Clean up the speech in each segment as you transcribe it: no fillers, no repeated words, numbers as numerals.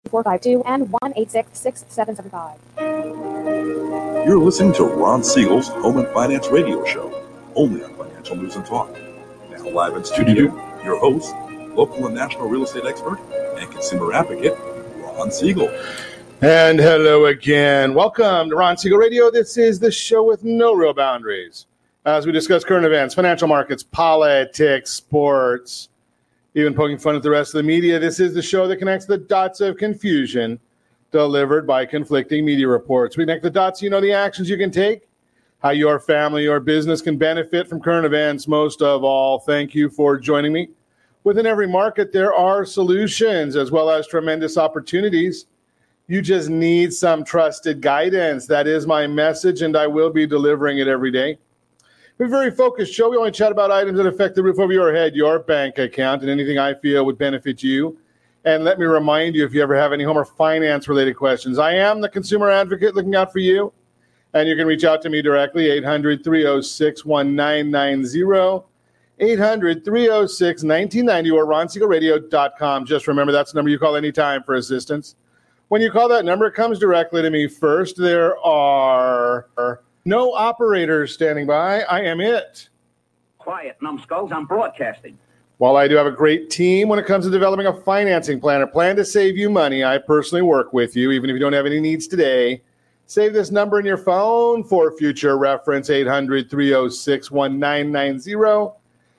452 and 1-866-6775. You're listening to Ron Siegel's Home and Finance Radio Show, only on Financial News and Talk. Now live in studio, your host, local and national real estate expert and consumer advocate, Ron Siegel. And hello again. Welcome to Ron Siegel Radio. This is the show with no real boundaries. As we discuss current events, financial markets, politics, sports, even poking fun at the rest of the media, this is the show that connects the dots of confusion delivered by conflicting media reports. We connect the dots, you know, the actions you can take, how your family or business can benefit from current events. Most of all, thank you for joining me. Within every market, there are solutions as well as tremendous opportunities. You just need some trusted guidance. That is my message, and I will be delivering it every day. We're a very focused show. We only chat about items that affect the roof over your head, your bank account, and anything I feel would benefit you. And let me remind you, if you ever have any home or finance-related questions, I am the consumer advocate looking out for you. And you can reach out to me directly, 800-306-1990, 800-306-1990, or ronsiegelradio.com. Just remember, that's the number you call anytime for assistance. When you call that number, it comes directly to me first. There are no operators standing by. I am it. Quiet, numbskulls. I'm broadcasting. While I do have a great team when it comes to developing a financing plan, a plan to save you money, I personally work with you, even if you don't have any needs today. Save this number in your phone for future reference, 800-306-1990,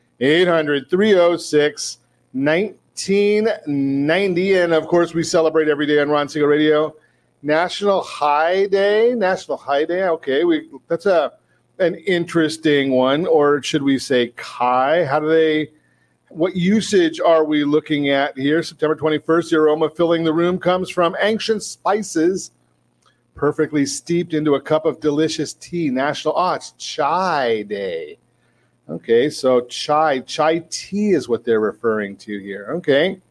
800-306-1990. 1990, and of course we celebrate every day on Ron Siegel Radio. National High Day. Okay, that's an interesting one, or should we say Kai? What usage are we looking at here? September 21st, the aroma filling the room comes from ancient spices, perfectly steeped into a cup of delicious tea. It's Chai Day. Okay, so chai tea is what they're referring to here. Okay.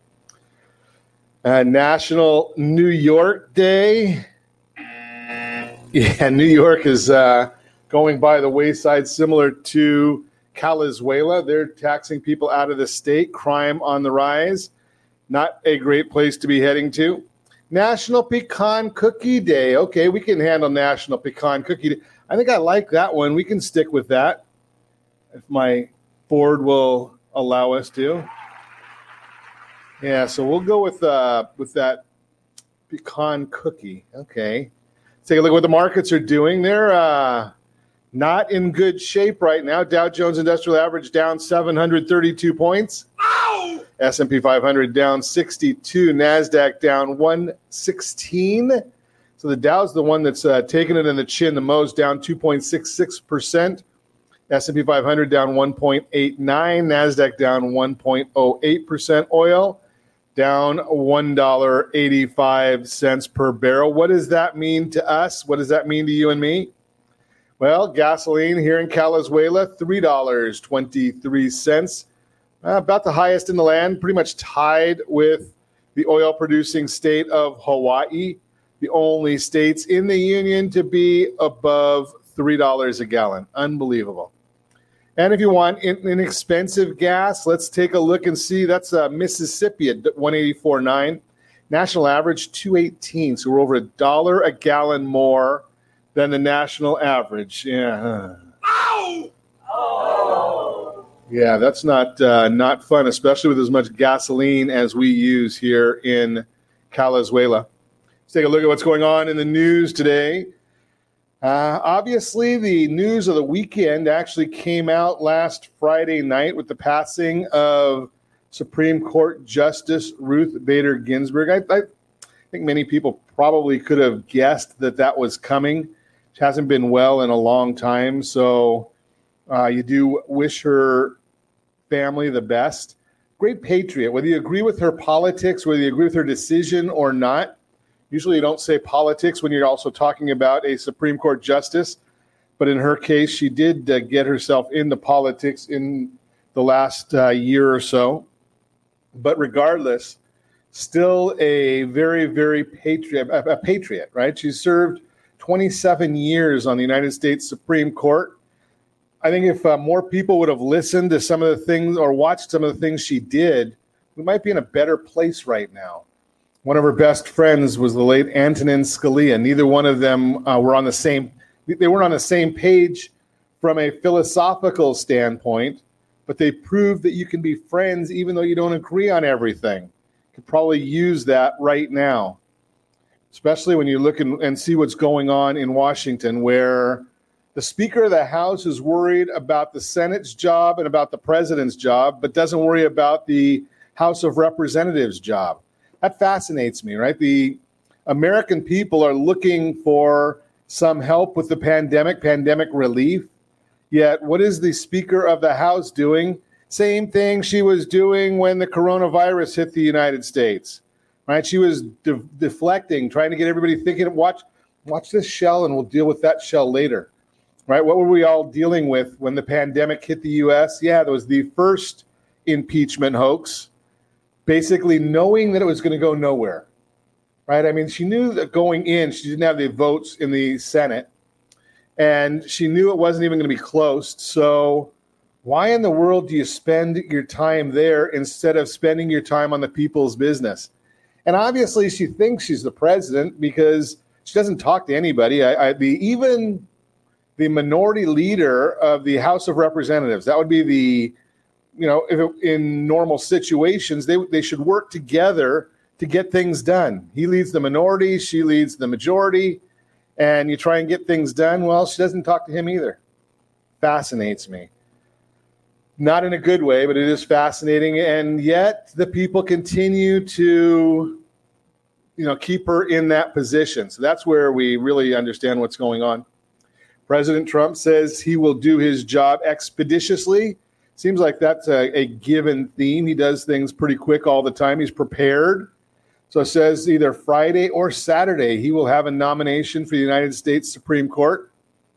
National New York Day. Yeah, New York is going by the wayside, similar to Venezuela. They're taxing people out of the state. Crime on the rise. Not a great place to be heading to. National Pecan Cookie Day. Okay, we can handle National Pecan Cookie Day. I think I like that one. We can stick with that, if my board will allow us to. Yeah, so we'll go with that pecan cookie. Okay. Let's take a look at what the markets are doing. They're not in good shape right now. Dow Jones Industrial Average down 732 points. Ow! S&P 500 down 62. NASDAQ down 116. So the Dow's the one that's taking it in the chin the most, down 2.66%. S&P 500 down 1.89, NASDAQ down 1.08%. Oil down $1.85 per barrel. What does that mean to us? What does that mean to you and me? Well, gasoline here in Venezuela, $3.23. About the highest in the land, pretty much tied with the oil-producing state of Hawaii, the only states in the union to be above $3 a gallon. Unbelievable. And if you want inexpensive gas, let's take a look and see. That's Mississippi at 184.9. National average, $2.18. So we're over $1 a gallon more than the national average. Yeah. Ow! Oh! Yeah, that's not fun, especially with as much gasoline as we use here in Venezuela. Let's take a look at what's going on in the news today. Obviously, the news of the weekend actually came out last Friday night with the passing of Supreme Court Justice Ruth Bader Ginsburg. I think many people probably could have guessed that was coming. She hasn't been well in a long time, so you do wish her family the best. Great patriot. Whether you agree with her politics, whether you agree with her decision or not, usually you don't say politics when you're also talking about a Supreme Court justice. But in her case, she did get herself into politics in the last year or so. But regardless, still a very, very patriot, right? She served 27 years on the United States Supreme Court. I think if more people would have listened to some of the things or watched some of the things she did, we might be in a better place right now. One of her best friends was the late Antonin Scalia. Neither one of them were on the same. They weren't on the same page from a philosophical standpoint, but they proved that you can be friends even though you don't agree on everything. Could probably use that right now, especially when you look and see what's going on in Washington, where the Speaker of the House is worried about the Senate's job and about the President's job, but doesn't worry about the House of Representatives' job. That fascinates me, right? The American people are looking for some help with the pandemic relief. Yet, what is the Speaker of the House doing? Same thing she was doing when the coronavirus hit the United States, right? She was deflecting, trying to get everybody thinking, watch this shell and we'll deal with that shell later, right? What were we all dealing with when the pandemic hit the U.S.? Yeah, there was the first impeachment hoax, basically knowing that it was going to go nowhere, right? I mean, she knew that going in, she didn't have the votes in the Senate, and she knew it wasn't even going to be closed. So why in the world do you spend your time there instead of spending your time on the people's business? And obviously she thinks she's the president because she doesn't talk to anybody. Even the minority leader of the House of Representatives, that would be in normal situations, they should work together to get things done. He leads the minority, she leads the majority, and you try and get things done. Well, she doesn't talk to him either. Fascinates me. Not in a good way, but it is fascinating. And yet the people continue to, keep her in that position. So that's where we really understand what's going on. President Trump says he will do his job expeditiously. Seems like that's a given theme. He does things pretty quick all the time. He's prepared. So it says either Friday or Saturday, he will have a nomination for the United States Supreme Court.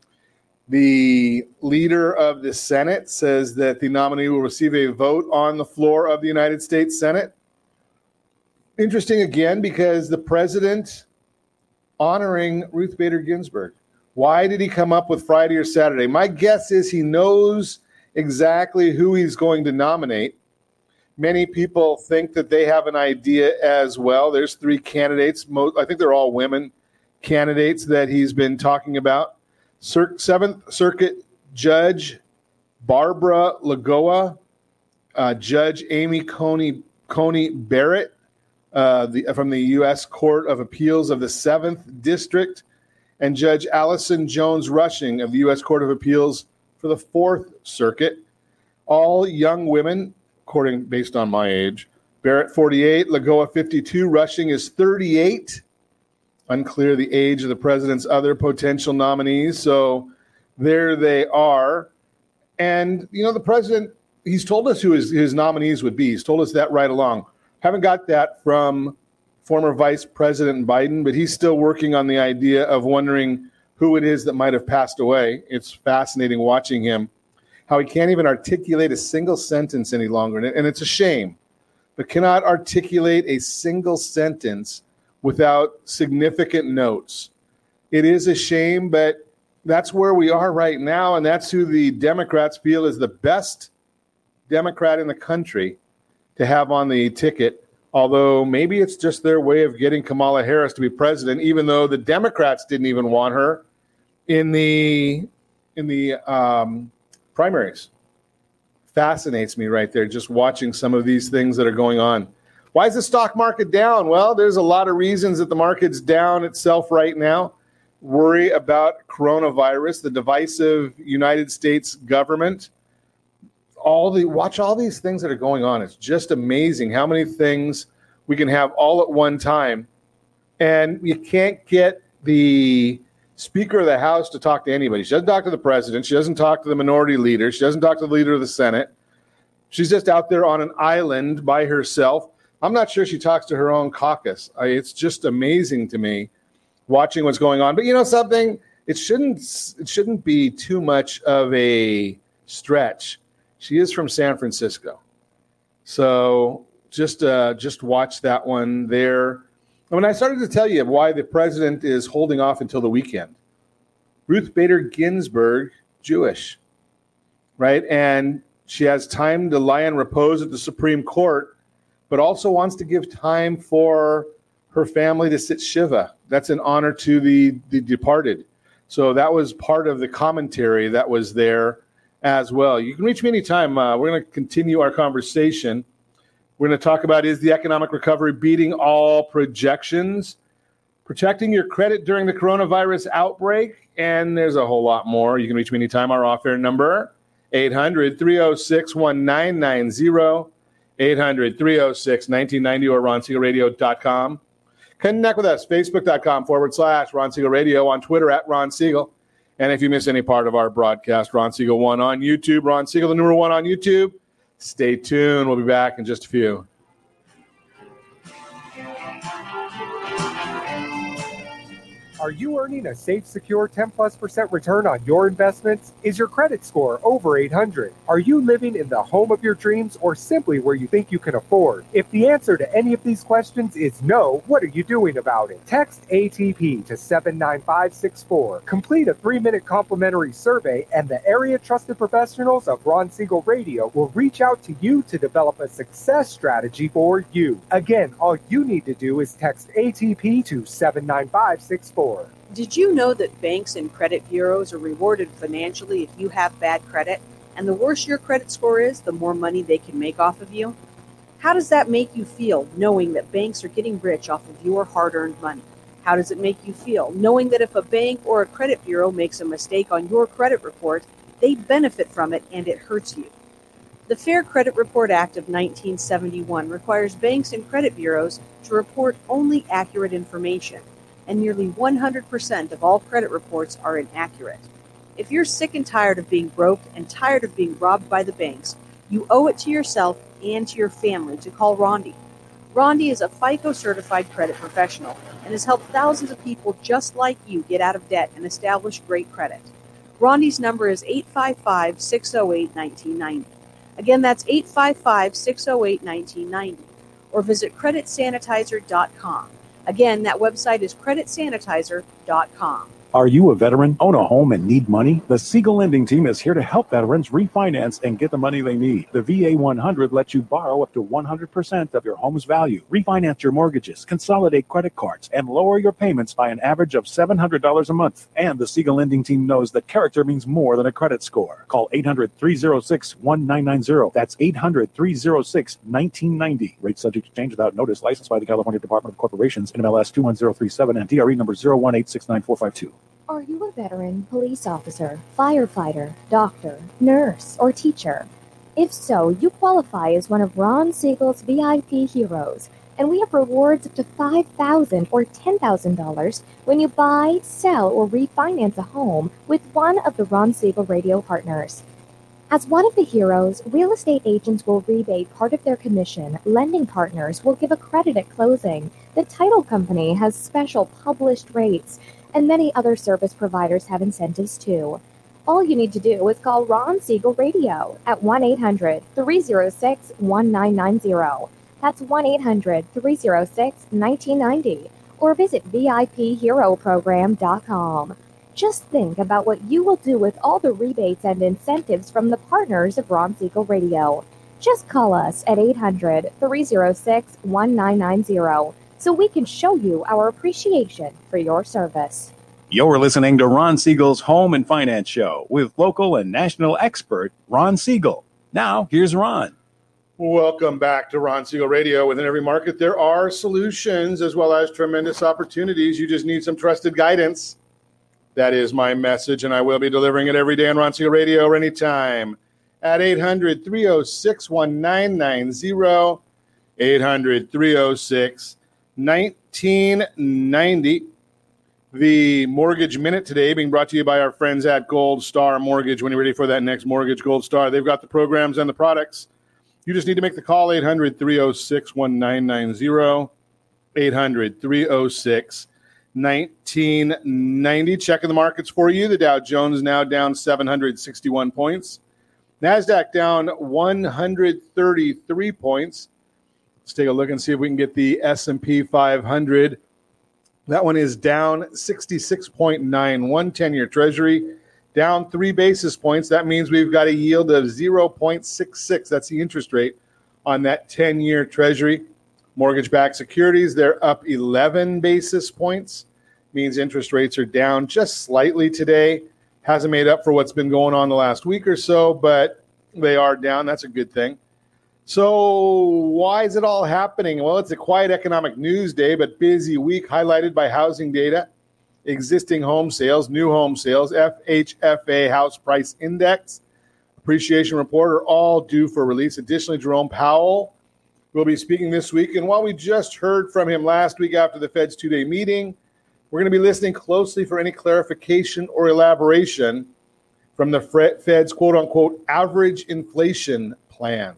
The leader of the Senate says that the nominee will receive a vote on the floor of the United States Senate. Interesting again, because the president honoring Ruth Bader Ginsburg. Why did he come up with Friday or Saturday? My guess is he knows exactly who he's going to nominate. Many people think that they have an idea as well. There's 3 candidates. I think they're all women candidates that he's been talking about. Seventh Circuit Judge Barbara Lagoa, Judge Amy Coney Barrett from the U.S. Court of Appeals of the 7th District, and Judge Allison Jones Rushing of the U.S. Court of Appeals for the 4th Circuit. All young women, based on my age. Barrett, 48, Lagoa, 52, Rushing is 38. Unclear the age of the president's other potential nominees. So there they are. And, the president, he's told us who his nominees would be. He's told us that right along. Haven't got that from former Vice President Biden, but he's still working on the idea of wondering who it is that might have passed away. It's fascinating watching him, how he can't even articulate a single sentence any longer. And it's a shame, but cannot articulate a single sentence without significant notes. It is a shame, but that's where we are right now, and that's who the Democrats feel is the best Democrat in the country to have on the ticket, although maybe it's just their way of getting Kamala Harris to be president, even though the Democrats didn't even want her in the primaries. Fascinates me right there, just watching some of these things that are going on. Why is the stock market down? Well, there's a lot of reasons that the market's down itself right now. Worry about coronavirus, the divisive United States government. Watch all these things that are going on. It's just amazing how many things we can have all at one time. And you can't get the Speaker of the House to talk to anybody. She doesn't talk to the president. She doesn't talk to the minority leader. She doesn't talk to the leader of the Senate. She's just out there on an island by herself. I'm not sure she talks to her own caucus. It's just amazing to me watching what's going on. But something, it shouldn't be too much of a stretch. She is from San Francisco. So just watch that one there. And when I started to tell you why the president is holding off until the weekend, Ruth Bader Ginsburg, Jewish, right? And she has time to lie in repose at the Supreme Court, but also wants to give time for her family to sit Shiva. That's an honor to the departed. So that was part of the commentary that was there as well. You can reach me anytime. We're going to continue our conversation. We're going to talk about, is the economic recovery beating all projections? Protecting your credit during the coronavirus outbreak, and there's a whole lot more. You can reach me anytime. Our off-air number, 800-306-1990, 800-306-1990, or RonSiegelRadio.com. Connect with us, Facebook.com/Ron Siegel Radio, on Twitter @Ron Siegel. And if you miss any part of our broadcast, Ron Siegel 1 on YouTube, Ron Siegel, the number 1 on YouTube. Stay tuned. We'll be back in just a few. Are you earning a safe, secure 10+% return on your investments? Is your credit score over 800? Are you living in the home of your dreams or simply where you think you can afford? If the answer to any of these questions is no, what are you doing about it? Text ATP to 79564. Complete a 3-minute complimentary survey, and the area trusted professionals of Ron Siegel Radio will reach out to you to develop a success strategy for you. Again, all you need to do is text ATP to 79564. Did you know that banks and credit bureaus are rewarded financially if you have bad credit? And the worse your credit score is, the more money they can make off of you? How does that make you feel, knowing that banks are getting rich off of your hard-earned money? How does it make you feel, knowing that if a bank or a credit bureau makes a mistake on your credit report, they benefit from it and it hurts you? The Fair Credit Report Act of 1971 requires banks and credit bureaus to report only accurate information, and nearly 100% of all credit reports are inaccurate. If you're sick and tired of being broke and tired of being robbed by the banks, you owe it to yourself and to your family to call Rondi. Rondi is a FICO-certified credit professional and has helped thousands of people just like you get out of debt and establish great credit. Rondi's number is 855-608-1990. Again, that's 855-608-1990. Or visit creditsanitizer.com. Again, that website is creditsanitizer.com. Are you a veteran, own a home, and need money? The Siegel Lending Team is here to help veterans refinance and get the money they need. The VA 100 lets you borrow up to 100% of your home's value, refinance your mortgages, consolidate credit cards, and lower your payments by an average of $700 a month. And the Siegel Lending Team knows that character means more than a credit score. Call 800-306-1990. That's 800-306-1990. Rate subject to change without notice. Licensed by the California Department of Corporations, NMLS 21037, and DRE number 018694452. Are you a veteran, police officer, firefighter, doctor, nurse, or teacher? If so, you qualify as one of Ron Siegel's VIP heroes, and we have rewards up to $5,000 or $10,000 when you buy, sell, or refinance a home with one of the Ron Siegel Radio partners. As one of the heroes, real estate agents will rebate part of their commission, lending partners will give a credit at closing, the title company has special published rates, and many other service providers have incentives too. All you need to do is call Ron Siegel Radio at 1-800-306-1990. That's 1-800-306-1990. Or visit VIPHeroProgram.com. Just think about what you will do with all the rebates and incentives from the partners of Ron Siegel Radio. Just call us at 800-306-1990. So we can show you our appreciation for your service. You're listening to Ron Siegel's Home and Finance Show with local and national expert Ron Siegel. Now, here's Ron. Welcome back to Ron Siegel Radio. Within every market, there are solutions as well as tremendous opportunities. You just need some trusted guidance. That is my message, and I will be delivering it every day on Ron Siegel Radio or anytime at 800-306-1990, 800-306-1990. The Mortgage Minute today being brought to you by our friends at Gold Star Mortgage. When you're ready for that next mortgage, Gold Star, they've got the programs and the products. You just need to make the call, 800-306-1990, 800-306-1990. Checking the markets for you. The Dow Jones now down 761 points. NASDAQ down 133 points. Let's take a look and see if we can get the S&P 500. That one is down 66.91, 10-year Treasury, down 3 basis points. That means we've got a yield of 0.66. That's the interest rate on that 10-year Treasury. Mortgage-backed securities, they're up 11 basis points. Means interest rates are down just slightly today. Hasn't made up for what's been going on the last week or so, but they are down. That's a good thing. So why is it all happening? Well, it's a quiet economic news day, but busy week highlighted by housing data, existing home sales, new home sales, FHFA house price index, appreciation report are all due for release. Additionally, Jerome Powell will be speaking this week. And while we just heard from him last week after the Fed's two-day meeting, we're going to be listening closely for any clarification or elaboration from the Fed's quote-unquote average inflation plan.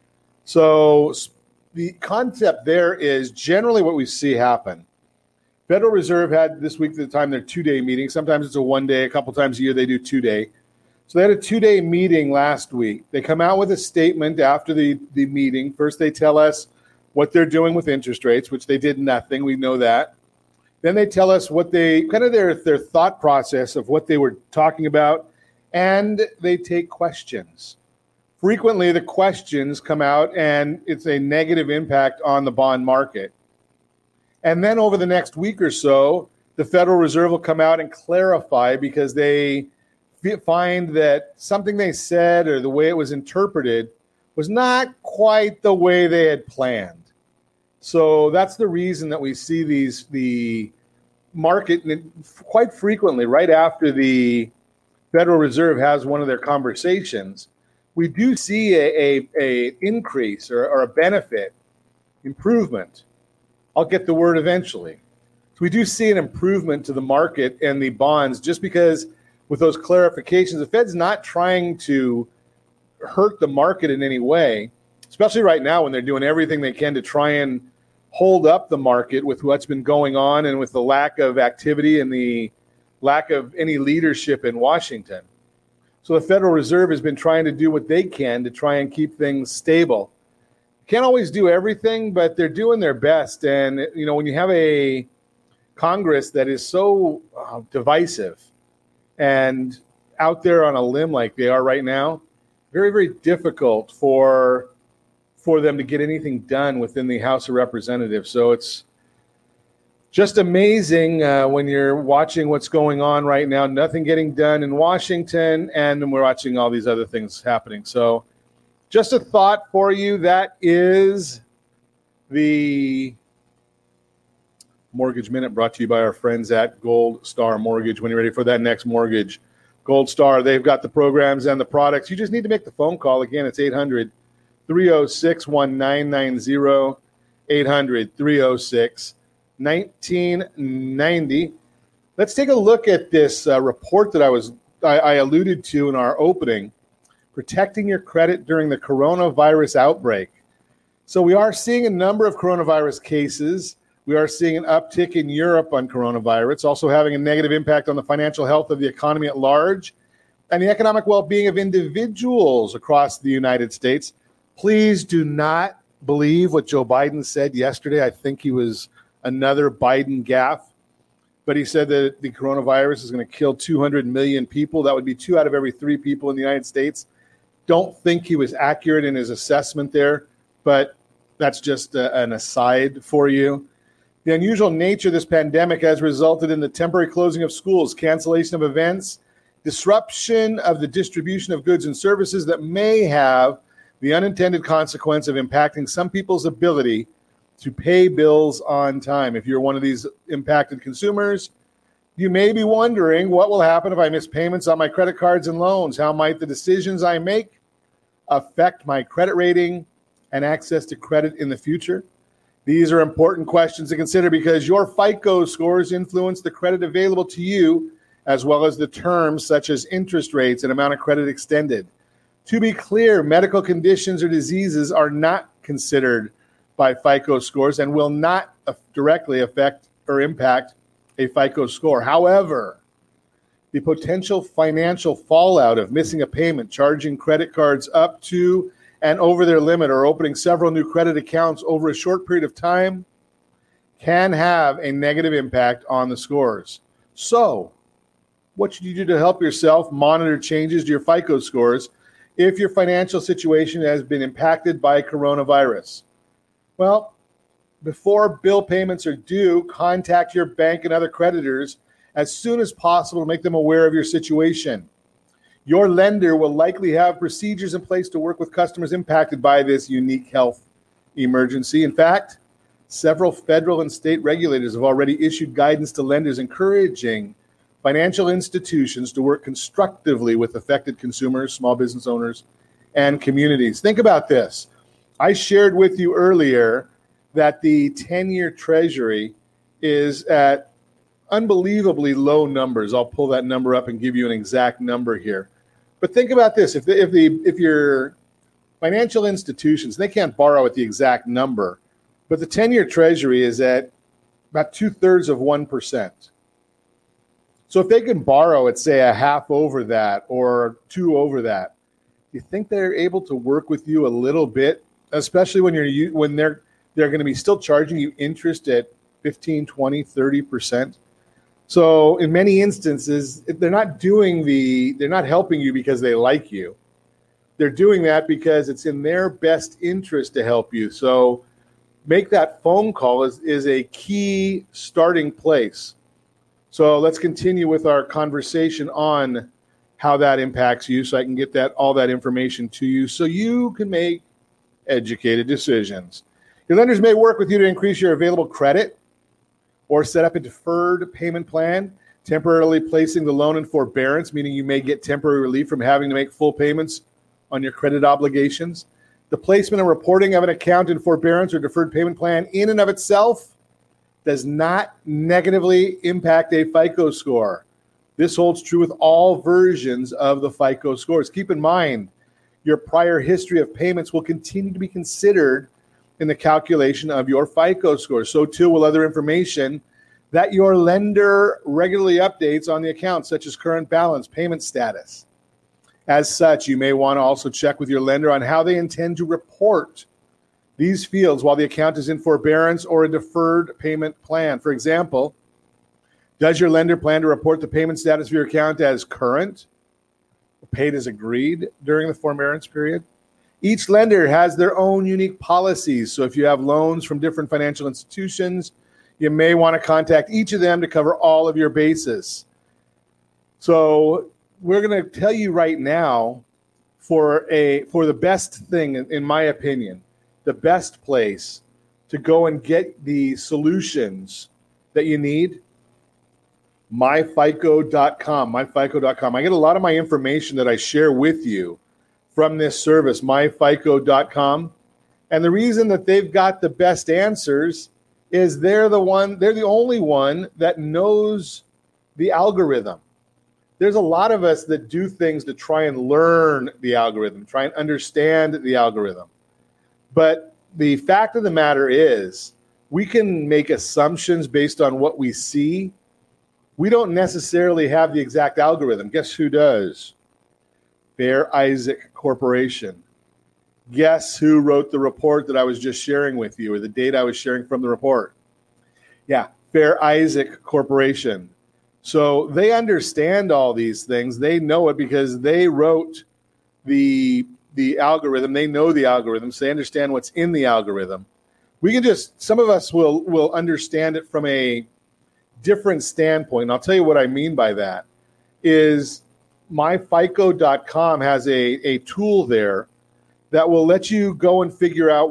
So the concept there is generally what we see happen. Federal Reserve had this week at the time their two-day meeting. Sometimes it's a one-day. A couple times a year they do two-day. So they had a two-day meeting last week. They come out with a statement after the meeting. First, they tell us what they're doing with interest rates, which they did nothing. We know that. Then they tell us what they kind of their thought process of what they were talking about, and they take questions. Frequently, the questions come out, and it's a negative impact on the bond market. And then over the next week or so, the Federal Reserve will come out and clarify because they find that something they said or the way it was interpreted was not quite the way they had planned. So that's the reason that we see the market quite frequently right after the Federal Reserve has one of their conversations. We do see a increase or a benefit, improvement. I'll get the word eventually. So we do see an improvement to the market and the bonds just because with those clarifications, the Fed's not trying to hurt the market in any way, especially right now when they're doing everything they can to try and hold up the market with what's been going on and with the lack of activity and the lack of any leadership in Washington. So the Federal Reserve has been trying to do what they can to try and keep things stable. Can't always do everything, but they're doing their best. And, you know, when you have a Congress that is so divisive and out there on a limb like they are right now, very, very difficult for them to get anything done within the House of Representatives. So it's just amazing when you're watching what's going on right now. Nothing getting done in Washington, and we're watching all these other things happening. So just a thought for you. That is the Mortgage Minute brought to you by our friends at Gold Star Mortgage. When you're ready for that next mortgage, Gold Star, they've got the programs and the products. You just need to make the phone call. Again, it's 800-306-1990, 800-306-1990. Let's take a look at this report that I alluded to in our opening, protecting your credit during the coronavirus outbreak. So we are seeing a number of coronavirus cases. We are seeing an uptick in Europe on coronavirus. It's also having a negative impact on the financial health of the economy at large and the economic well-being of individuals across the United States. Please do not believe what Joe Biden said yesterday. I think he was another Biden gaffe, but he said that the coronavirus is going to kill 200 million people. That would be 2 out of every 3 people in the United States. Don't think he was accurate in his assessment there, but that's just an aside for you. The unusual nature of this pandemic has resulted in the temporary closing of schools, cancellation of events, disruption of the distribution of goods and services that may have the unintended consequence of impacting some people's ability to pay bills on time. If you're one of these impacted consumers, you may be wondering, what will happen if I miss payments on my credit cards and loans? How might the decisions I make affect my credit rating and access to credit in the future? These are important questions to consider because your FICO scores influence the credit available to you, as well as the terms such as interest rates and amount of credit extended. To be clear, medical conditions or diseases are not considered by FICO scores and will not directly affect or impact a FICO score. However, the potential financial fallout of missing a payment, charging credit cards up to and over their limit, or opening several new credit accounts over a short period of time can have a negative impact on the scores. So, what should you do to help yourself monitor changes to your FICO scores if your financial situation has been impacted by coronavirus? Well, before bill payments are due, contact your bank and other creditors as soon as possible to make them aware of your situation. Your lender will likely have procedures in place to work with customers impacted by this unique health emergency. In fact, several federal and state regulators have already issued guidance to lenders encouraging financial institutions to work constructively with affected consumers, small business owners, and communities. Think about this. I shared with you earlier that the 10-year Treasury is at unbelievably low numbers. I'll pull that number up and give you an exact number here. But think about this. If your financial institutions, they can't borrow at the exact number, but the 10-year Treasury is at about 2/3 of 1%. So if they can borrow at, say, a half over that or 2 over that, do you think they're able to work with you a little bit, especially when they're going to be still charging you interest at 15, 20, 30%? So in many instances, they're not helping you because they like you. They're doing that because it's in their best interest to help you. So make that phone call is a key starting place. So let's continue with our conversation on how that impacts you so I can get all that information to you so you can make educated decisions. Your lenders may work with you to increase your available credit or set up a deferred payment plan, temporarily placing the loan in forbearance, meaning you may get temporary relief from having to make full payments on your credit obligations. The placement and reporting of an account in forbearance or deferred payment plan in and of itself does not negatively impact a FICO score. This holds true with all versions of the FICO scores. Keep in mind, your prior history of payments will continue to be considered in the calculation of your FICO score. So too will other information that your lender regularly updates on the account, such as current balance, payment status. As such, you may want to also check with your lender on how they intend to report these fields while the account is in forbearance or a deferred payment plan. For example, does your lender plan to report the payment status of your account as current, paid as agreed during the forbearance period? Each lender has their own unique policies. So if you have loans from different financial institutions, you may want to contact each of them to cover all of your bases. So we're going to tell you right now for the best thing, in my opinion, the best place to go and get the solutions that you need, myfico.com, myfico.com. I get a lot of my information that I share with you from this service, myfico.com. And the reason that they've got the best answers is they're the only one that knows the algorithm. There's a lot of us that do things to try and learn the algorithm, try and understand the algorithm. But the fact of the matter is, we can make assumptions based on what we see. We don't necessarily have the exact algorithm. Guess who does? Fair Isaac Corporation. Guess who wrote the report that I was just sharing with you, or the data I was sharing from the report? Yeah, Fair Isaac Corporation. So they understand all these things. They know it because they wrote the algorithm. They know the algorithm, so they understand what's in the algorithm. Some of us will understand it from a different standpoint. And I'll tell you what I mean by that is myfico.com has a tool there that will let you go and figure out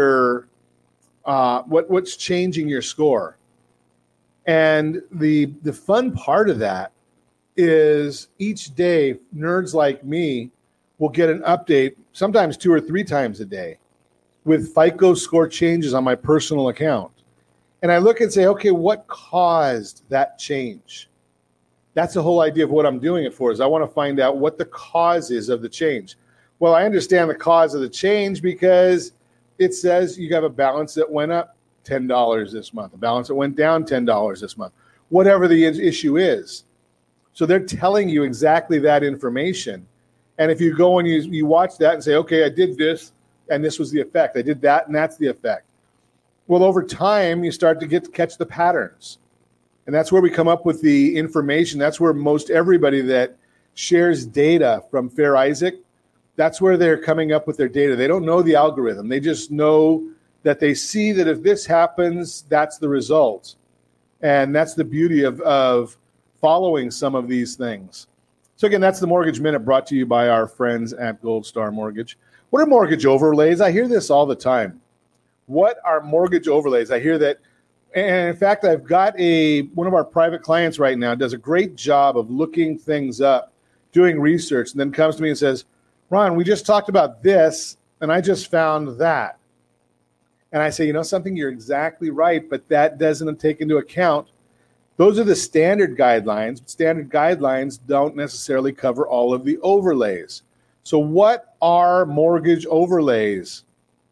what's changing your score. And the fun part of that is each day, nerds like me will get an update, sometimes 2 or 3 times a day, with FICO score changes on my personal account. And I look and say, okay, what caused that change? That's the whole idea of what I'm doing it for, is I want to find out what the cause is of the change. Well, I understand the cause of the change because it says you have a balance that went up $10 this month, a balance that went down $10 this month, whatever the issue is. So they're telling you exactly that information. And if you go and you watch that and say, okay, I did this, and this was the effect. I did that, and that's the effect. Well, over time, you start to catch the patterns. And that's where we come up with the information. That's where most everybody that shares data from Fair Isaac, that's where they're coming up with their data. They don't know the algorithm. They just know that they see that if this happens, that's the result. And that's the beauty of following some of these things. So again, that's the Mortgage Minute brought to you by our friends at Gold Star Mortgage. What are mortgage overlays? I hear this all the time. What are mortgage overlays? I hear that, and in fact, I've got one of our private clients right now does a great job of looking things up, doing research, and then comes to me and says, Ron, we just talked about this, and I just found that. And I say, you know something, you're exactly right, but that doesn't take into account. Those are the standard guidelines. Standard guidelines don't necessarily cover all of the overlays. So what are mortgage overlays?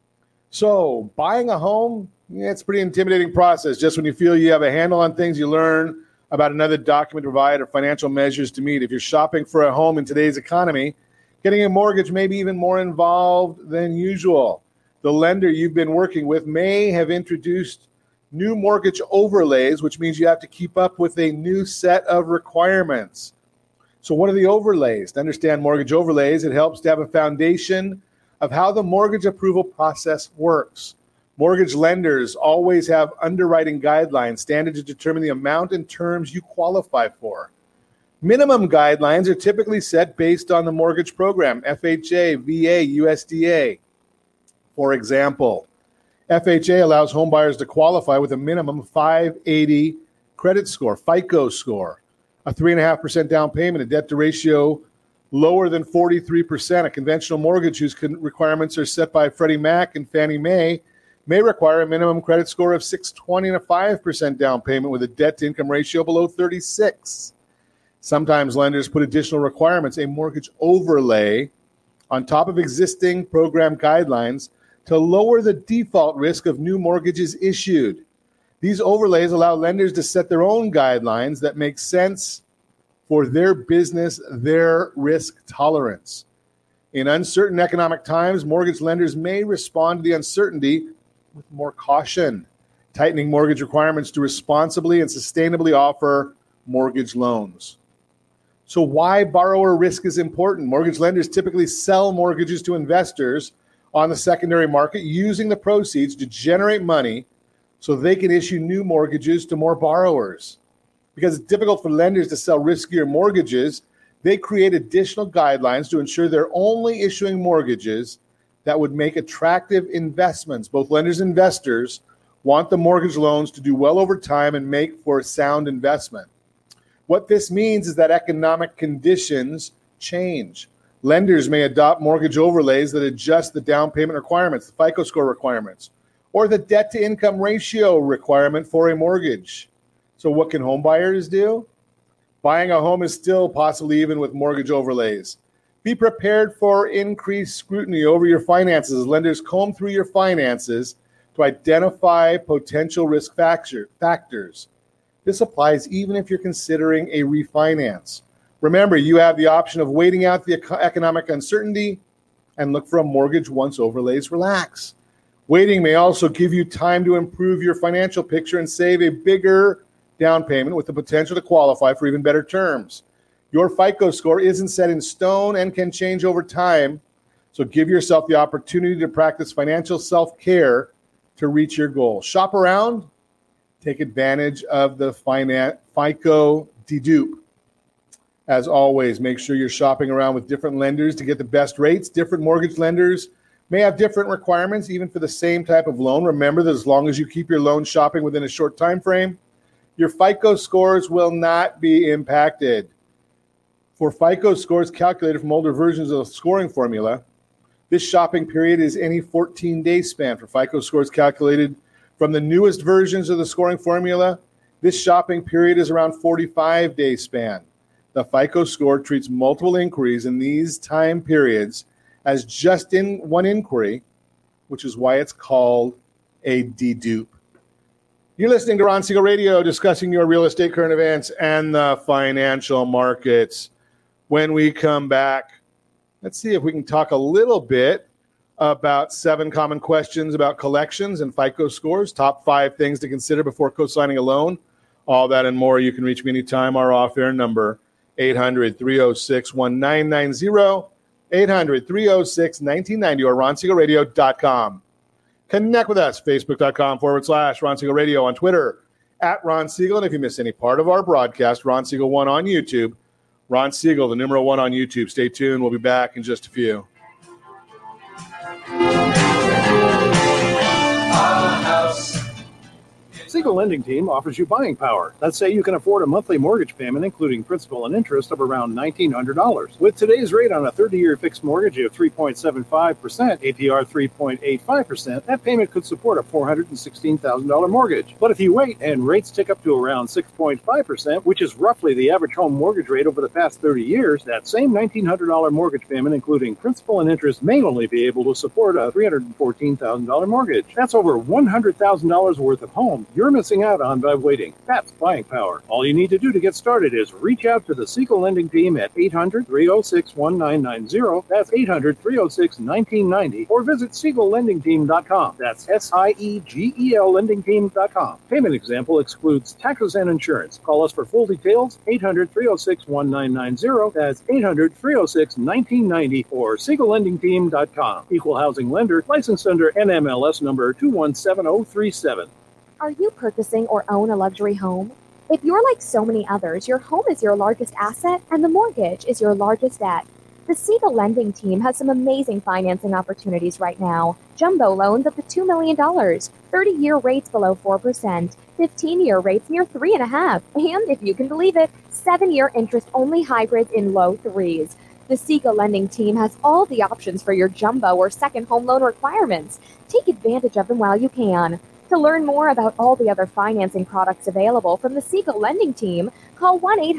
So buying a home, it's a pretty intimidating process. Just when you feel you have a handle on things, you learn about another document to provide or financial measures to meet. If you're shopping for a home in today's economy, getting a mortgage may be even more involved than usual. The lender you've been working with may have introduced new mortgage overlays, which means you have to keep up with a new set of requirements. So what are the overlays? To understand mortgage overlays, it helps to have a foundation of how the mortgage approval process works. Mortgage lenders always have underwriting guidelines, standards to determine the amount and terms you qualify for. Minimum guidelines are typically set based on the mortgage program, FHA, VA, USDA. For example, FHA allows homebuyers to qualify with a minimum 580 credit score, FICO score, a 3.5% down payment, a debt to ratio lower than 43%. A conventional mortgage whose requirements are set by Freddie Mac and Fannie Mae may require a minimum credit score of 620 and a 5% down payment with a debt to income ratio below 36. Sometimes lenders put additional requirements, a mortgage overlay, on top of existing program guidelines to lower the default risk of new mortgages issued. These overlays allow lenders to set their own guidelines that make sense for their business, their risk tolerance. In uncertain economic times, mortgage lenders may respond to the uncertainty with more caution, tightening mortgage requirements to responsibly and sustainably offer mortgage loans. So why borrower risk is important? Mortgage lenders typically sell mortgages to investors on the secondary market using the proceeds to generate money so they can issue new mortgages to more borrowers. Because it's difficult for lenders to sell riskier mortgages, they create additional guidelines to ensure they're only issuing mortgages that would make attractive investments. Both lenders and investors want the mortgage loans to do well over time and make for a sound investment. What this means is that economic conditions change. Lenders may adopt mortgage overlays that adjust the down payment requirements, the FICO score requirements, or the debt-to-income ratio requirement for a mortgage. So what can home buyers do? Buying a home is still possible even with mortgage overlays. Be prepared for increased scrutiny over your finances. Lenders comb through your finances to identify potential risk factors. This applies even if you're considering a refinance. Remember, you have the option of waiting out the economic uncertainty and look for a mortgage once overlays relax. Waiting may also give you time to improve your financial picture and save a bigger down payment with the potential to qualify for even better terms. Your FICO score isn't set in stone and can change over time, so give yourself the opportunity to practice financial self-care to reach your goal. Shop around, take advantage of the FICO dedupe. As always, make sure you're shopping around with different lenders to get the best rates. Different mortgage lenders may have different requirements, even for the same type of loan. Remember that as long as you keep your loan shopping within a short time frame, your FICO scores will not be impacted. For FICO scores calculated from older versions of the scoring formula, this shopping period is any 14-day span. For FICO scores calculated from the newest versions of the scoring formula, this shopping period is around 45-day span. The FICO score treats multiple inquiries in these time periods as just in one inquiry, which is why it's called a dedupe. You're listening to Ron Siegel Radio, discussing your real estate current events and the financial markets. When we come back, let's see if we can talk a little bit about 7 common questions about collections and FICO scores, top 5 things to consider before co-signing a loan. All that and more. You can reach me anytime. Our off-air number, 800-306-1990, 800-306-1990, or RonSiegelRadio.com. Connect with us, facebook.com/Ron Siegel Radio, on Twitter, @Ron Siegel. And if you miss any part of our broadcast, Ron Siegel 1 on YouTube. Ron Siegel, the numero 1 on YouTube. Stay tuned. We'll be back in just a few. Siegel Lending Team offers you buying power. Let's say you can afford a monthly mortgage payment, including principal and interest, of around $1,900. With today's rate on a 30-year fixed mortgage of 3.75%, APR 3.85%, that payment could support a $416,000 mortgage. But if you wait and rates tick up to around 6.5%, which is roughly the average home mortgage rate over the past 30 years, that same $1,900 mortgage payment, including principal and interest, may only be able to support a $314,000 mortgage. That's over $100,000 worth of home you're missing out on by waiting. That's buying power. All you need to do to get started is reach out to the Siegel Lending Team at 800-306-1990. That's 800-306-1990. Or visit SiegelLendingTeam.com. That's SIEGEL LendingTeam.com. Payment example excludes taxes and insurance. Call us for full details. 800-306-1990. That's 800-306-1990 or SiegelLendingTeam.com. Equal housing lender. Licensed under NMLS number 217037. Are you purchasing or own a luxury home? If you're like so many others, your home is your largest asset and the mortgage is your largest debt. The Siegel Lending Team has some amazing financing opportunities right now. Jumbo loans up to $2 million, 30-year rates below 4%, 15-year rates near 3.5%, and if you can believe it, 7-year interest-only hybrids in low 3s. The Siegel Lending Team has all the options for your jumbo or second home loan requirements. Take advantage of them while you can. To learn more about all the other financing products available from the Siegel Lending Team, call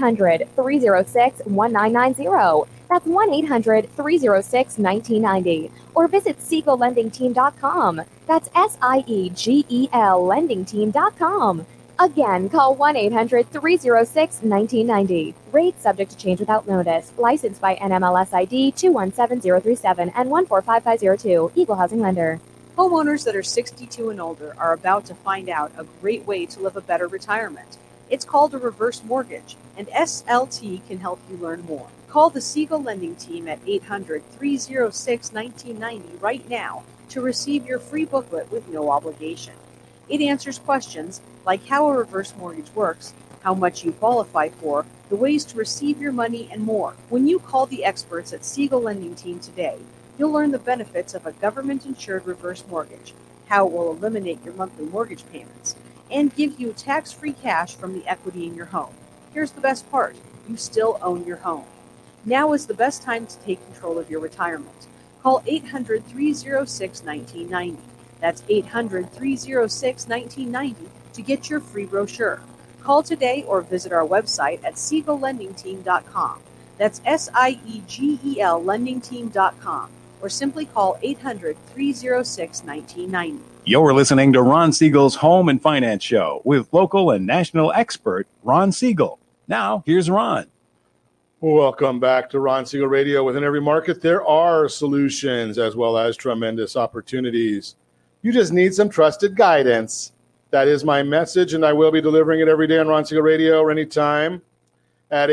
1-800-306-1990. That's 1-800-306-1990. Or visit SiegelLendingTeam.com. That's SIEGEL LendingTeam.com. Again, call 1-800-306-1990. Rates subject to change without notice. Licensed by NMLS ID 217037 and 145502. Equal housing lender. Homeowners that are 62 and older are about to find out a great way to live a better retirement. It's called a reverse mortgage, and SLT can help you learn more. Call the Siegel Lending Team at 800-306-1990 right now to receive your free booklet with no obligation. It answers questions like how a reverse mortgage works, how much you qualify for, the ways to receive your money, and more. When you call the experts at Siegel Lending Team today, you'll learn the benefits of a government-insured reverse mortgage, how it will eliminate your monthly mortgage payments, and give you tax-free cash from the equity in your home. Here's the best part. You still own your home. Now is the best time to take control of your retirement. Call 800-306-1990. That's 800-306-1990 to get your free brochure. Call today or visit our website at SiegelLendingTeam.com. That's SIEGEL LendingTeam.com. Or simply call 800-306-1990. You're listening to Ron Siegel's Home and Finance Show with local and national expert Ron Siegel. Now, here's Ron. Welcome back to Ron Siegel Radio. Within every market, there are solutions as well as tremendous opportunities. You just need some trusted guidance. That is my message, and I will be delivering it every day on Ron Siegel Radio or anytime at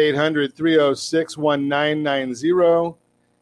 800-306-1990.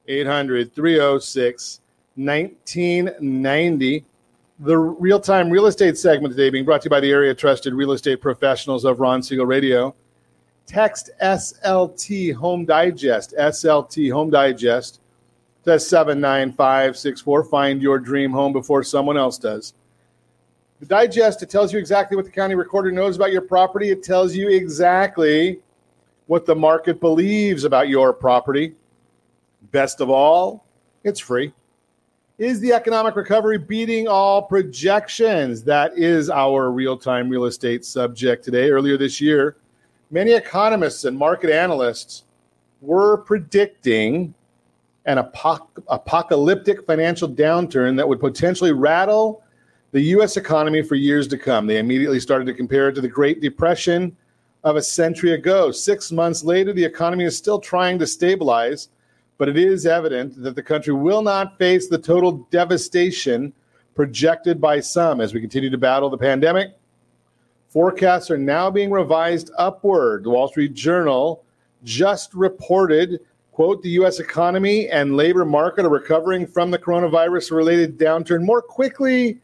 800-306-1990. The real-time real estate segment today being brought to you by the area trusted real estate professionals of Ron Siegel Radio. Text SLT Home Digest, SLT Home Digest to 79564. Find your dream home before someone else does. The digest, it tells you exactly what the county recorder knows about your property. It tells you exactly what the market believes about your property. Best of all, it's free. Is the economic recovery beating all projections? That is our real-time real estate subject today. Earlier this year, many economists and market analysts were predicting an apocalyptic financial downturn that would potentially rattle the U.S. economy for years to come. They immediately started to compare it to the Great Depression of a century ago. 6 months later, the economy is still trying to stabilize, but it is evident that the country will not face the total devastation projected by some as we continue to battle the pandemic. Forecasts are now being revised upward. The Wall Street Journal just reported, quote, the U.S. economy and labor market are recovering from the coronavirus-related downturn more quickly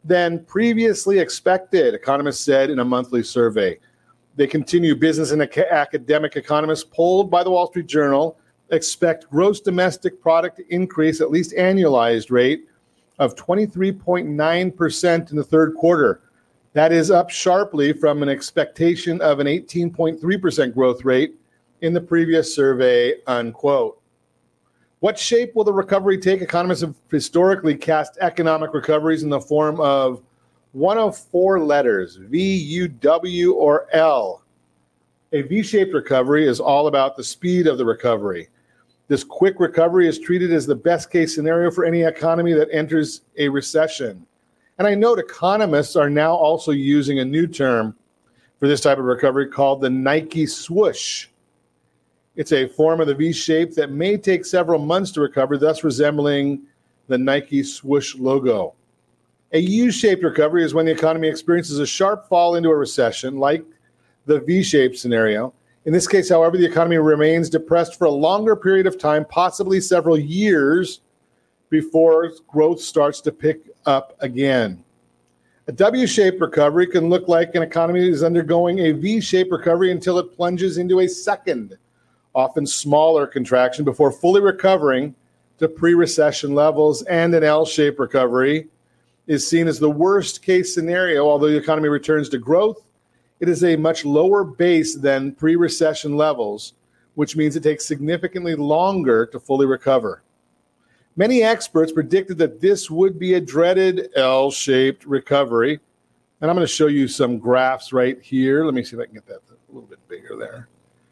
than previously expected, economists said in a monthly survey. They continue. Business and academic economists polled by the Wall Street Journal expect gross domestic product to increase at least annualized rate of 23.9% in the third quarter. That is up sharply from an expectation of an 18.3% growth rate in the previous survey, unquote. What shape will the recovery take? Economists have historically cast economic recoveries in the form of one of four letters, V, U, W, or L. A V-shaped recovery is all about the speed of the recovery. This quick recovery is treated as the best-case scenario for any economy that enters a recession. And I note economists are now also using a new term for this type of recovery called the Nike swoosh. It's a form of the V-shape that may take several months to recover, thus resembling the Nike swoosh logo. A U-shaped recovery is when the economy experiences a sharp fall into a recession, like the V-shaped scenario. In this case, however, the economy remains depressed for a longer period of time, possibly several years, before growth starts to pick up again. A W-shaped recovery can look like an economy that is undergoing a V-shaped recovery until it plunges into a second, often smaller contraction before fully recovering to pre-recession levels, and an L-shaped recovery is seen as the worst-case scenario. Although the economy returns to growth, it is a much lower base than pre-recession levels, which means it takes significantly longer to fully recover. Many experts predicted that this would be a dreaded L-shaped recovery. And I'm going to show you some graphs right here. Let me see if I can get that a little bit bigger there.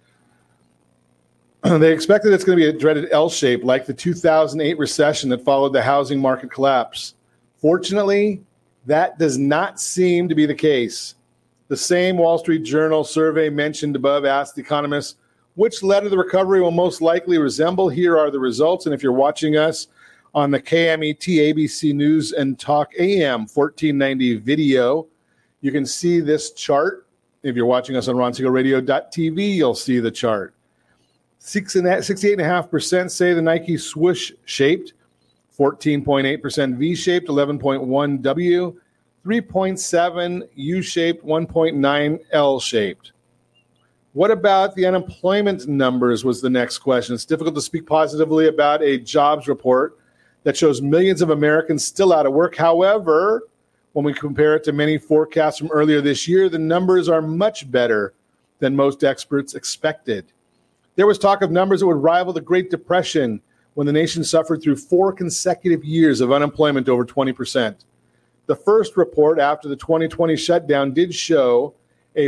They expected it's going to be a dreaded L-shape like the 2008 recession that followed the housing market collapse. Fortunately, that does not seem to be the case. The same Wall Street Journal survey mentioned above asked economists which letter the recovery will most likely resemble. Here are the results. And if you're watching us on the KMET ABC News and Talk AM 1490 video, you can see this chart. If you're watching us on RonSiegelRadio.tv, you'll see the chart. 68.5% say the Nike swoosh shaped, 14.8% V-shaped, 11.1 W, 3.7 U-shaped, 1.9 L-shaped. What about the unemployment numbers was the next question. It's difficult to speak positively about a jobs report that shows millions of Americans still out of work. However, when we compare it to many forecasts from earlier this year, the numbers are much better than most experts expected. There was talk of numbers that would rival the Great Depression, when the nation suffered through 4 consecutive years of unemployment over 20%. The first report after the 2020 shutdown did show a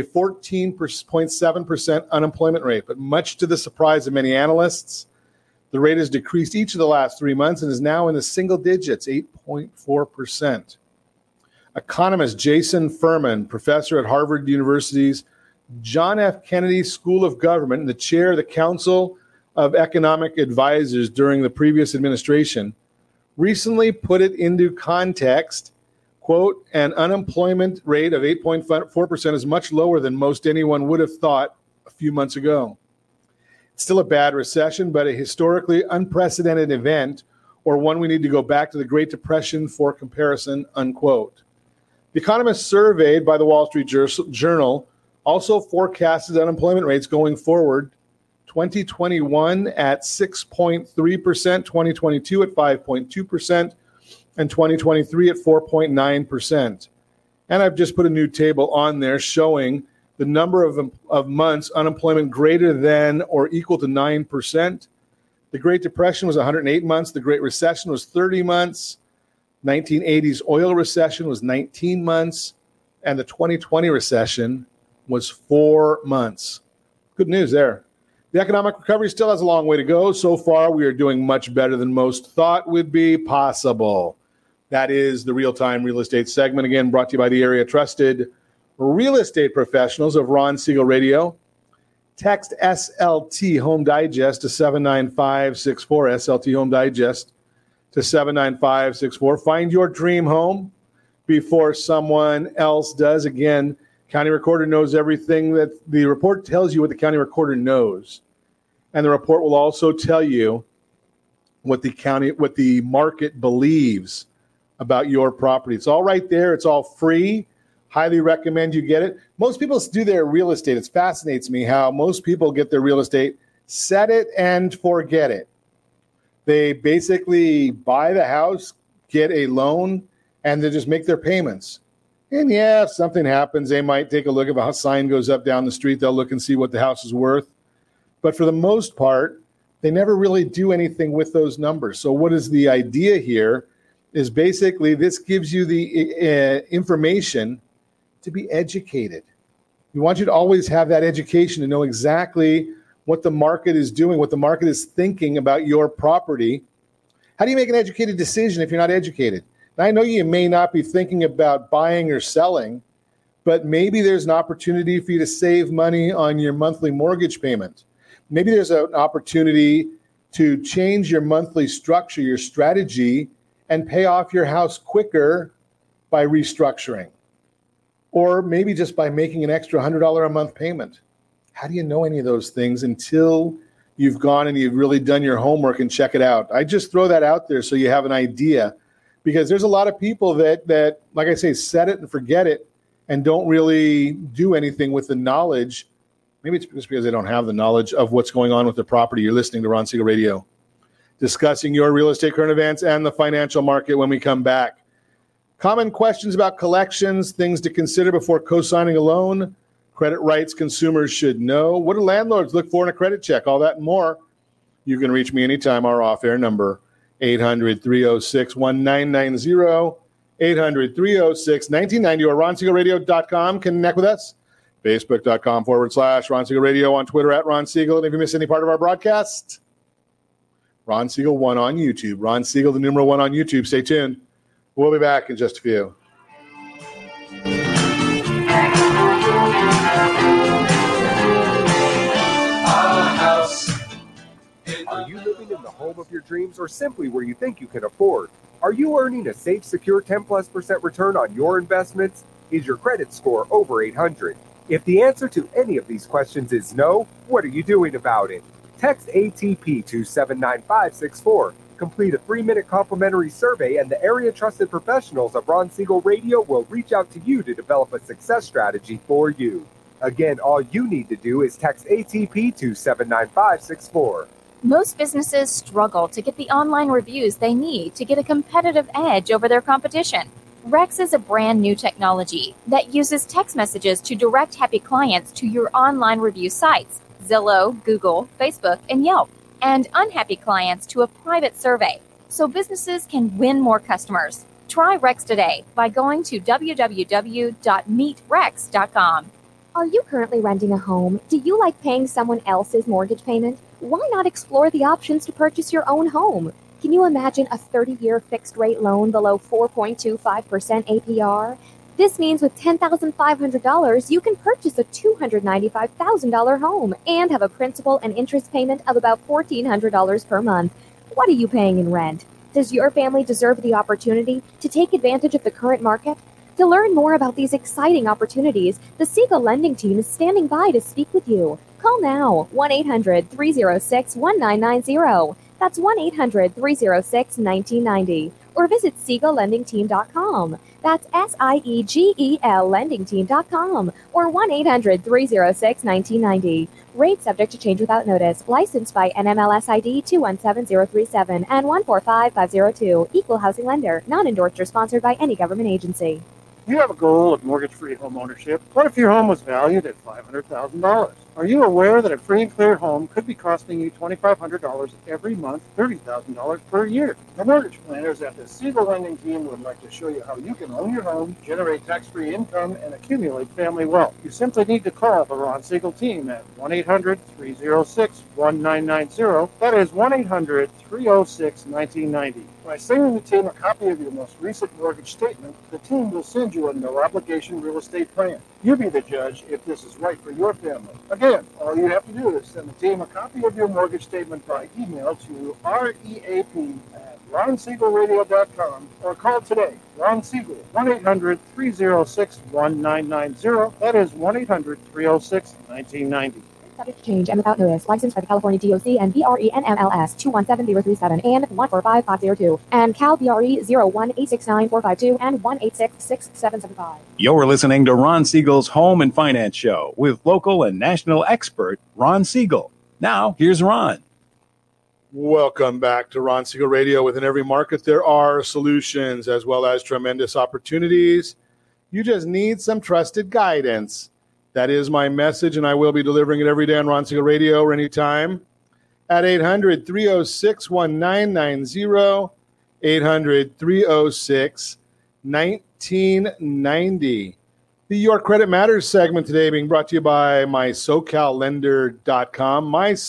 14.7% unemployment rate, but much to the surprise of many analysts, the rate has decreased each of the last 3 months and is now in the single digits, 8.4%. Economist Jason Furman, professor at Harvard University's John F. Kennedy School of Government and the chair of the Council of Economic Advisors during the previous administration, recently put it into context. Quote, an unemployment rate of 8.4% is much lower than most anyone would have thought a few months ago. It's still a bad recession, but a historically unprecedented event, or one we need to go back to the Great Depression for comparison, unquote. The economists surveyed by the Wall Street Journal also forecasted unemployment rates going forward, 2021 at 6.3%, 2022 at 5.2%, and 2023 at 4.9%. And I've just put a new table on there showing the number of months unemployment greater than or equal to 9%. The Great Depression was 108 months. The Great Recession was 30 months. 1980s oil recession was 19 months. And the 2020 recession was 4 months. Good news there. The economic recovery still has a long way to go. So far, we are doing much better than most thought would be possible. That is the Real-Time Real Estate segment, again, brought to you by the area trusted real estate professionals of Ron Siegel Radio. Text SLT Home Digest to 79564, SLT Home Digest to 79564. Find your dream home before someone else does. Again, County Recorder knows everything that the report tells you what the County Recorder knows. And the report will also tell you what the market believes. about your property. It's all right there. It's all free. Highly recommend you get it. Most people do their real estate. It fascinates me how most people get their real estate, set it and forget it. They basically buy the house, get a loan, and they just make their payments. And yeah, if something happens, they might take a look. If a sign goes up down the street, they'll look and see what the house is worth. But for the most part, they never really do anything with those numbers. So what is the idea here is basically this gives you the information to be educated. We want you to always have that education to know exactly what the market is doing, what the market is thinking about your property. How do you make an educated decision if you're not educated? Now, I know you may not be thinking about buying or selling, but maybe there's an opportunity for you to save money on your monthly mortgage payment. Maybe there's an opportunity to change your monthly structure, your strategy, and pay off your house quicker by restructuring. Or maybe just by making an extra $100 a month payment. How do you know any of those things until you've gone and you've really done your homework and check it out? I just throw that out there so you have an idea, because there's a lot of people that, like I say, set it and forget it and don't really do anything with the knowledge. Maybe it's just because they don't have the knowledge of what's going on with the property. You're listening to Ron Siegel Radio, discussing your real estate current events and the financial market when we come back. Common questions about collections, things to consider before co-signing a loan, credit rights consumers should know. What do landlords look for in a credit check? All that and more. You can reach me anytime. Our off-air number, 800-306-1990, 800-306-1990, or RonSiegelRadio.com. Connect with us. Facebook.com/Ron Siegel Radio, on Twitter @Ron Siegel. And if you miss any part of our broadcast, Ron Siegel 1 on YouTube. Ron Siegel, the numeral 1 on YouTube. Stay tuned. We'll be back in just a few. Are you living in the home of your dreams or simply where you think you can afford? Are you earning a safe, secure 10+% return on your investments? Is your credit score over 800? If the answer to any of these questions is no, what are you doing about it? Text ATP to 79564. Complete a 3-minute complimentary survey, and the area-trusted professionals of Ron Siegel Radio will reach out to you to develop a success strategy for you. Again, all you need to do is text ATP to 79564. Most businesses struggle to get the online reviews they need to get a competitive edge over their competition. Rex is a brand new technology that uses text messages to direct happy clients to your online review sites, Zillow, Google, Facebook, and Yelp, and unhappy clients to a private survey, so businesses can win more customers. Try Rex today by going to www.meetrex.com. Are you currently renting a home? Do you like paying someone else's mortgage payment? Why not explore the options to purchase your own home? Can you imagine a 30-year fixed-rate loan below 4.25% APR? This means with $10,500, you can purchase a $295,000 home and have a principal and interest payment of about $1,400 per month. What are you paying in rent? Does your family deserve the opportunity to take advantage of the current market? To learn more about these exciting opportunities, the Siegel Lending Team is standing by to speak with you. Call now, 1-800-306-1990. That's 1-800-306-1990. Or visit SiegelLendingTeam.com. That's SIEGEL LendingTeam.com. Or 1-800-306-1990. Rate subject to change without notice. Licensed by NMLS ID 217037 and 145502. Equal housing lender. Not endorsed or sponsored by any government agency. You have a goal of mortgage-free home ownership. What if your home was valued at $500,000? Are you aware that a free and clear home could be costing you $2,500 every month, $30,000 per year? The mortgage planners at the Siegel Lending Team would like to show you how you can own your home, generate tax-free income, and accumulate family wealth. You simply need to call the Ron Siegel Team at 1-800-306-1990. That is 1-800-306-1990. By sending the team a copy of your most recent mortgage statement, the team will send you a no-obligation real estate plan. You be the judge if this is right for your family. Again, all you have to do is send the team a copy of your mortgage statement by email to reap@RonSiegelRadio.com or call today. Ron Siegel, 1-800-306-1990. That is 1-800-306-1990. Subject to change and without notice. Licensed by the California DOC and BRENMLS 217037 and 145502 and Cal BRE 01869452 and 1866775. You're listening to Ron Siegel's Home and Finance Show with local and national expert Ron Siegel. Now, here's Ron. Welcome back to Ron Siegel Radio. Within every market, there are solutions as well as tremendous opportunities. You just need some trusted guidance. That is my message, and I will be delivering it every day on Ron Siegel Radio or anytime at 800-306-1990, 800-306-1990. The Your Credit Matters segment today being brought to you by MySoCalLender.com.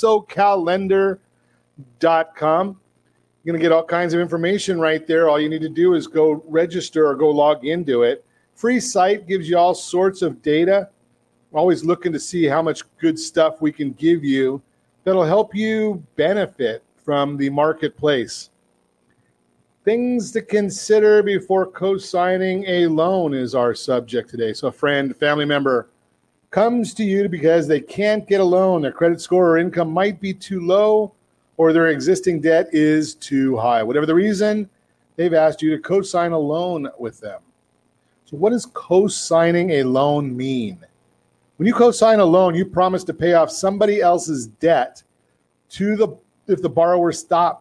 MySoCalLender.com. You're going to get all kinds of information right there. All you need to do is go register or go log into it. Free site, gives you all sorts of data. We're always looking to see how much good stuff we can give you that'll help you benefit from the marketplace. Things to consider before co-signing a loan is our subject today. So a friend, family member comes to you because they can't get a loan. Their credit score or income might be too low or their existing debt is too high. Whatever the reason, they've asked you to co-sign a loan with them. So what does co-signing a loan mean? When you co-sign a loan, you promise to pay off somebody else's debt if the borrower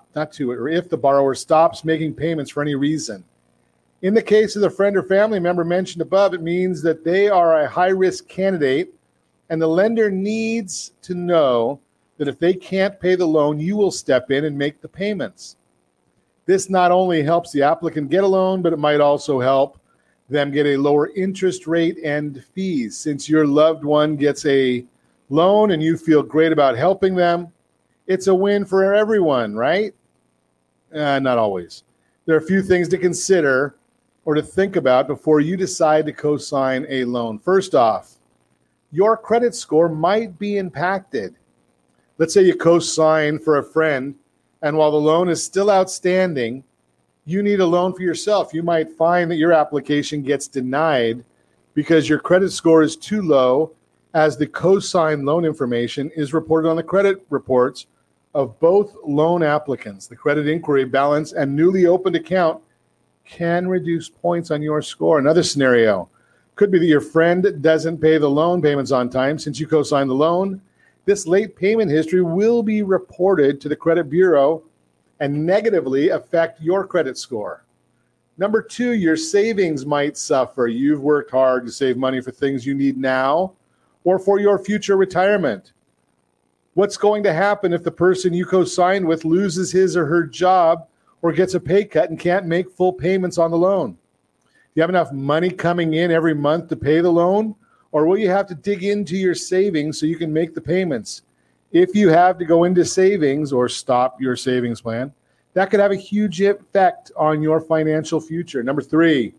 stops making payments for any reason. In the case of the friend or family member mentioned above, it means that they are a high-risk candidate, and the lender needs to know that if they can't pay the loan, you will step in and make the payments. This not only helps the applicant get a loan, but it might also help them get a lower interest rate and fees. Since your loved one gets a loan and you feel great about helping them, it's a win for everyone, right? Not always. There are a few things to consider or to think about before you decide to co-sign a loan. First off, your credit score might be impacted. Let's say you co-sign for a friend, and while the loan is still outstanding, you need a loan for yourself. You might find that your application gets denied because your credit score is too low, as the co-signed loan information is reported on the credit reports of both loan applicants. The credit inquiry balance and newly opened account can reduce points on your score. Another scenario could be that your friend doesn't pay the loan payments on time since you co-signed the loan. This late payment history will be reported to the credit bureau and negatively affect your credit score. Number two, your savings might suffer. You've worked hard to save money for things you need now or for your future retirement. What's going to happen if the person you co-signed with loses his or her job or gets a pay cut and can't make full payments on the loan? Do you have enough money coming in every month to pay the loan, or will you have to dig into your savings so you can make the payments? If you have to go into savings or stop your savings plan, that could have a huge effect on your financial future. Number three,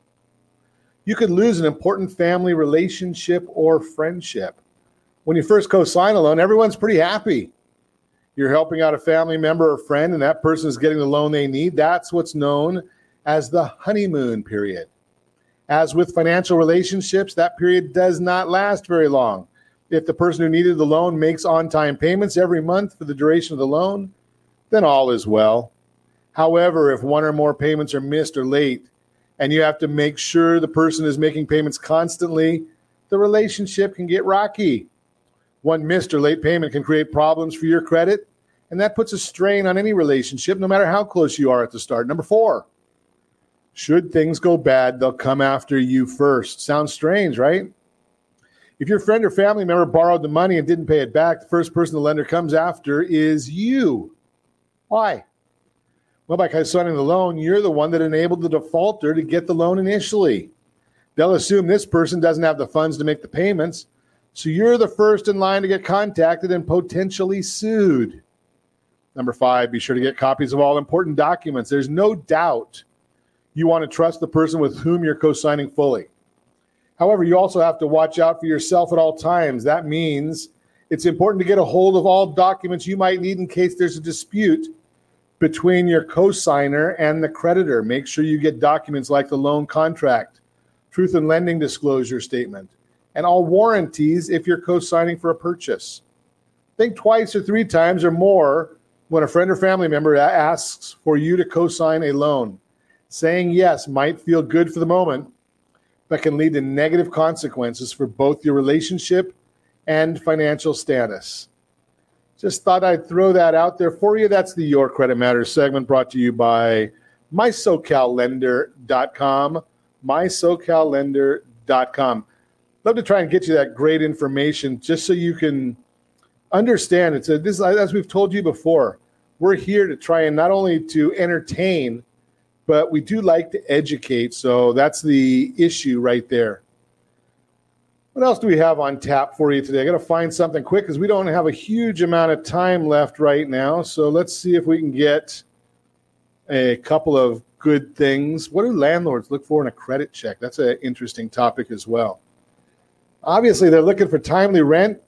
you could lose an important family relationship or friendship. When you first co-sign a loan, everyone's pretty happy. You're helping out a family member or friend, and that person is getting the loan they need. That's what's known as the honeymoon period. As with financial relationships, that period does not last very long. If the person who needed the loan makes on-time payments every month for the duration of the loan, then all is well. However, if one or more payments are missed or late, and you have to make sure the person is making payments constantly, the relationship can get rocky. One missed or late payment can create problems for your credit, and that puts a strain on any relationship, no matter how close you are at the start. Number four, should things go bad, they'll come after you first. Sounds strange, right? If your friend or family member borrowed the money and didn't pay it back, the first person the lender comes after is you. Why? Well, by co-signing the loan, you're the one that enabled the defaulter to get the loan initially. They'll assume this person doesn't have the funds to make the payments, so you're the first in line to get contacted and potentially sued. Number five, be sure to get copies of all important documents. There's no doubt you want to trust the person with whom you're co-signing fully. However, you also have to watch out for yourself at all times. That means it's important to get a hold of all documents you might need in case there's a dispute between your co-signer and the creditor. Make sure you get documents like the loan contract, truth in lending disclosure statement, and all warranties if you're co-signing for a purchase. Think twice or three times or more when a friend or family member asks for you to co-sign a loan. Saying yes might feel good for the moment, but can lead to negative consequences for both your relationship and financial status. Just thought I'd throw that out there for you. That's the Your Credit Matters segment brought to you by MySoCalLender.com. MySoCalLender.com. Love to try and get you that great information just so you can understand. As we've told you before, we're here to try and not only to entertain, but we do like to educate. So that's the issue right there. What else do we have on tap for you today? I got to find something quick because we don't have a huge amount of time left right now. So let's see if we can get a couple of good things. What do landlords look for in a credit check? That's an interesting topic as well. Obviously, they're looking for timely rent.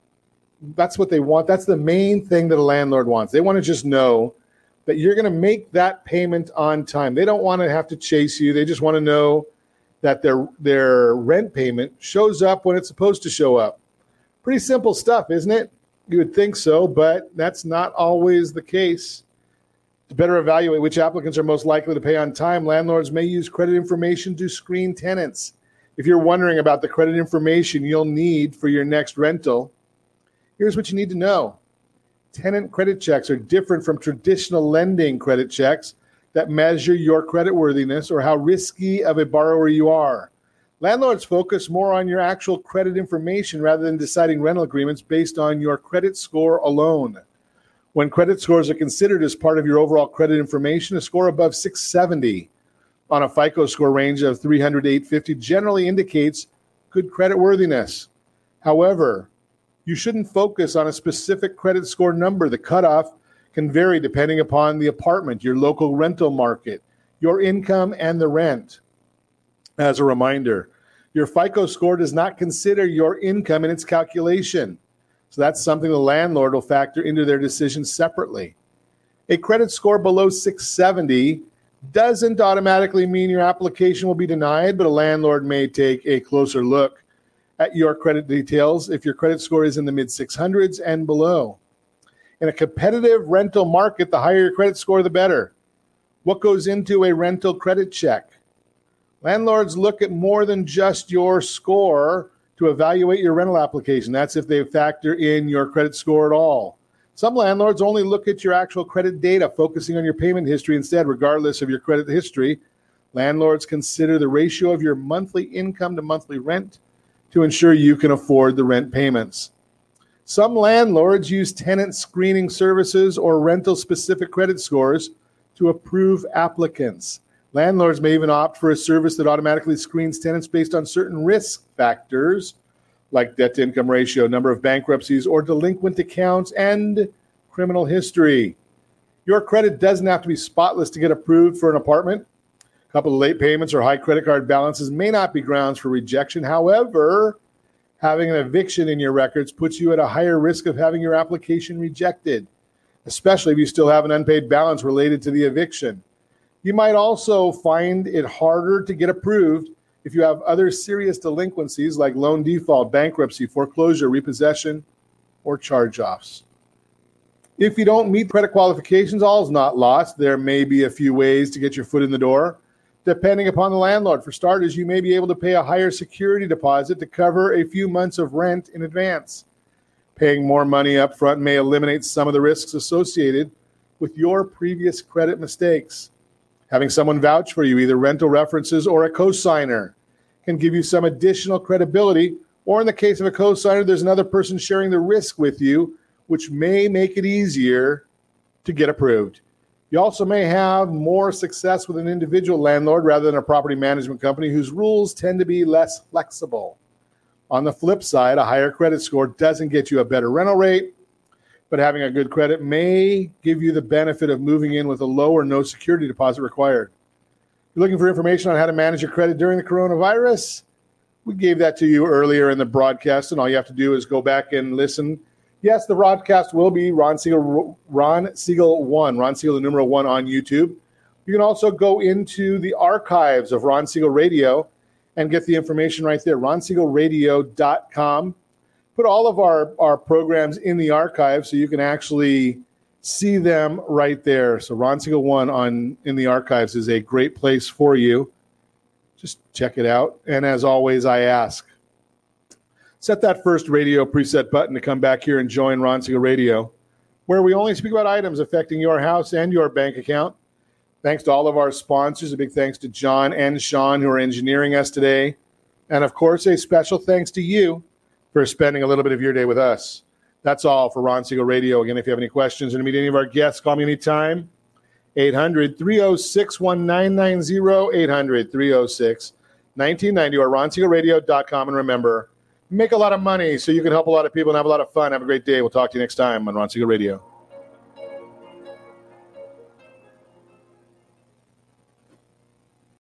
That's what they want. That's the main thing that a landlord wants. They want to just know that you're going to make that payment on time. They don't want to have to chase you. They just want to know that their rent payment shows up when it's supposed to show up. Pretty simple stuff, isn't it? You would think so, but that's not always the case. To better evaluate which applicants are most likely to pay on time, landlords may use credit information to screen tenants. If you're wondering about the credit information you'll need for your next rental, here's what you need to know. Tenant credit checks are different from traditional lending credit checks that measure your creditworthiness or how risky of a borrower you are. Landlords focus more on your actual credit information rather than deciding rental agreements based on your credit score alone. When credit scores are considered as part of your overall credit information, a score above 670 on a FICO score range of 300 to 850 generally indicates good creditworthiness. However, you shouldn't focus on a specific credit score number. The cutoff can vary depending upon the apartment, your local rental market, your income, and the rent. As a reminder, your FICO score does not consider your income in its calculation. So that's something the landlord will factor into their decision separately. A credit score below 670 doesn't automatically mean your application will be denied, but a landlord may take a closer look at your credit details if your credit score is in the mid-600s and below. In a competitive rental market, the higher your credit score, the better. What goes into a rental credit check? Landlords look at more than just your score to evaluate your rental application. That's if they factor in your credit score at all. Some landlords only look at your actual credit data, focusing on your payment history instead, regardless of your credit history. Landlords consider the ratio of your monthly income to monthly rent to ensure you can afford the rent payments. Some landlords use tenant screening services or rental-specific credit scores to approve applicants. Landlords may even opt for a service that automatically screens tenants based on certain risk factors like debt-to-income ratio, number of bankruptcies or delinquent accounts, and criminal history. Your credit doesn't have to be spotless to get approved for an apartment. A couple of late payments or high credit card balances may not be grounds for rejection. However, having an eviction in your records puts you at a higher risk of having your application rejected, especially if you still have an unpaid balance related to the eviction. You might also find it harder to get approved if you have other serious delinquencies like loan default, bankruptcy, foreclosure, repossession, or charge-offs. If you don't meet credit qualifications, all is not lost. There may be a few ways to get your foot in the door, depending upon the landlord. For starters, you may be able to pay a higher security deposit to cover a few months of rent in advance. Paying more money up front may eliminate some of the risks associated with your previous credit mistakes. Having someone vouch for you, either rental references or a cosigner, can give you some additional credibility, or in the case of a cosigner, there's another person sharing the risk with you, which may make it easier to get approved. You also may have more success with an individual landlord rather than a property management company whose rules tend to be less flexible. On the flip side, a higher credit score doesn't get you a better rental rate, but having a good credit may give you the benefit of moving in with a low or no security deposit required. If you're looking for information on how to manage your credit during the coronavirus, we gave that to you earlier in the broadcast, and all you have to do is go back and listen. Yes, the broadcast will be Ron Siegel 1, Ron Siegel the numeral 1 on YouTube. You can also go into the archives of Ron Siegel Radio and get the information right there, ronsiegelradio.com. put all of our programs in the archive so you can actually see them right there. So Ron Siegel 1 in the archives is a great place for you. Just check it out. And as always, I ask, set that first radio preset button to come back here and join Ron Siegel Radio, where we only speak about items affecting your house and your bank account. Thanks to all of our sponsors. A big thanks to John and Sean, who are engineering us today. And, of course, a special thanks to you for spending a little bit of your day with us. That's all for Ron Siegel Radio. Again, if you have any questions or to meet any of our guests, call me anytime. 800-306-1990, 800-306-1990, or ronsiegelradio.com. And remember, make a lot of money so you can help a lot of people and have a lot of fun. Have a great day. We'll talk to you next time on Ron Siegel Radio.